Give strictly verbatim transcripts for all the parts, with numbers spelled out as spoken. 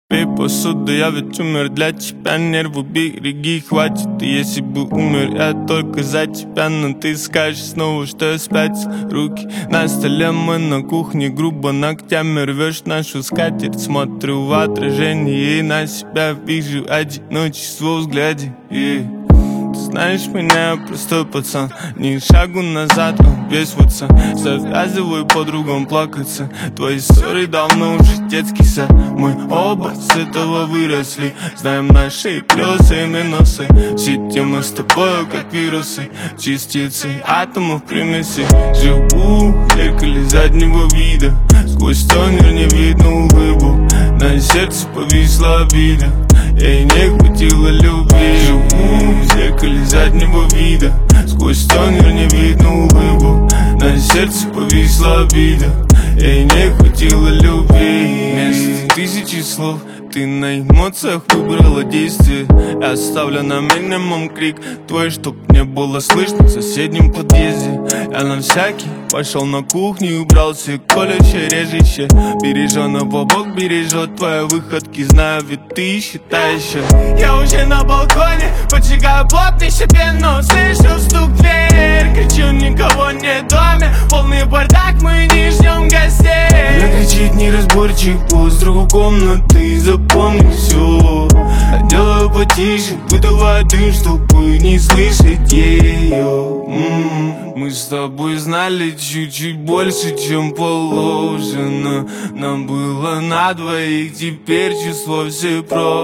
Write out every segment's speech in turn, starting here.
Пей посуду, я ведь умер для тебя. Нервы береги, хватит. И если бы умер я только за тебя, но ты скажешь снова, что я спятил. Руки на столе, мы на кухне, грубо ногтями рвешь нашу скатерть. Смотрю в отражение и на себя вижу одиночество в взгляде. И ты знаешь меня, я простой пацан, ни шагу назад, он весь в отца. Завязывай подругам плакаться, твои ссоры давно уже детский сад. Мы оба с этого выросли, знаем наши плюсы и минусы. Все темы с тобой, как вирусы, частицы атомов примеси. Живу в зеркале заднего вида, сквозь тонер не видно улыбу. На сердце повисла обида, ей не хватило любви. Живу в зеркале заднего вида, сквозь тонер не видно улыбу. На сердце повисла обида, ей не хватило любви. Вместо тысячи слов ты на эмоциях выбрала действие. Я оставлю на минимум крик твой, чтоб не было слышно в соседнем подъезде. Я на всякий пошел на кухню и убрал все колючее, режище. Береженого Бог бережет твои выходки, знаю, ведь ты считаешь. Я уже на балконе, поджигаю плотный себе, но слышу стук в дверь. Кричу, никого нет в доме, полный бардак, мы не ждем гостей. Она кричит неразборчиво с другой комнаты, запомни все. Я делаю потише, выдуваю дым, чтобы не слышать ее. М-м-м. Мы с тобой знали чуть-чуть больше, чем положено. Нам было на двоих, теперь чувства все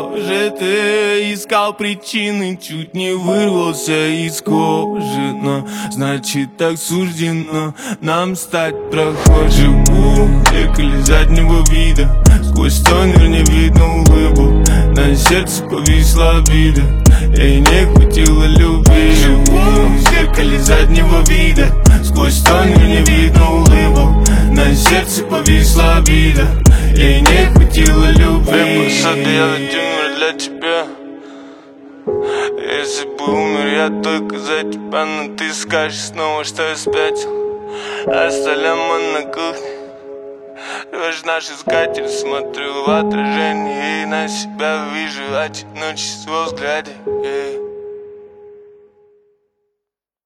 прожиты. Искал причины, чуть не вырвался из кожи, но значит так суждено нам стать прохожим. Живу в зеркале заднего вида, сквозь тонер не видно улыбу. На сердце повисла обида, ей не хватило любви. Живу в зеркале заднего вида, сквозь тонер не видно улыбу. На сердце повисла обида, ей не хватило любви. Пей посуду, я ведь умер для тебя. Если бы умер я только за тебя, но ты скажешь снова, что я спятил. Оставляем мы на кухне, рвешь наши скатерть, смотрю в отражение и на себя вижу одиночество в взгляде.